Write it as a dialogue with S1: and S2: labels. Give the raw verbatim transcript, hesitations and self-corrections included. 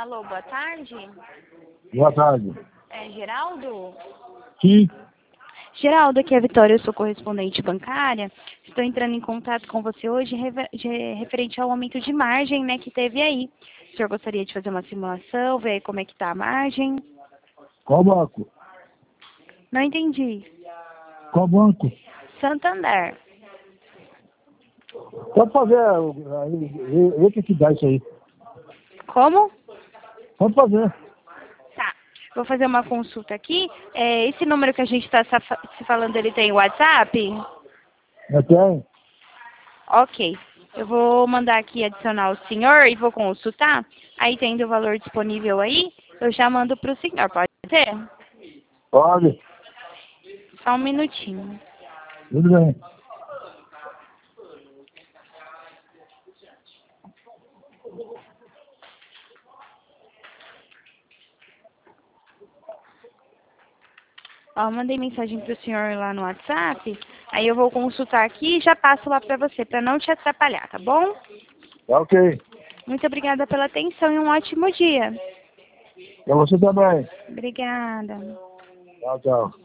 S1: Alô, boa tarde.
S2: Boa tarde.
S1: É Geraldo?
S2: Sim.
S1: Geraldo, aqui é a Vitória, eu sou correspondente bancária. Estou entrando em contato com você hoje rever- de- referente ao aumento de margem, né, que teve aí. O senhor gostaria de fazer uma simulação, ver como é que está a margem?
S2: Qual banco?
S1: Não entendi.
S2: Qual banco?
S1: Santander.
S2: Pode fazer, aí, eu que te dá isso aí.
S1: Como?
S2: Pode fazer.
S1: Tá. Vou fazer uma consulta aqui. É, esse número que a gente está se falando, ele tem WhatsApp?
S2: Eu tenho.
S1: Ok. Eu vou mandar aqui adicionar o senhor e vou consultar. Aí, tendo o valor disponível aí, eu já mando para o senhor. Pode ser?
S2: Pode.
S1: Só um minutinho.
S2: Tudo bem.
S1: Ó, eu mandei mensagem para o senhor lá no WhatsApp. Aí eu vou consultar aqui e já passo lá para você, para não te atrapalhar, tá bom?
S2: Tá ok.
S1: Muito obrigada pela atenção e um ótimo dia.
S2: Pra você também.
S1: Obrigada.
S2: Tchau, tchau.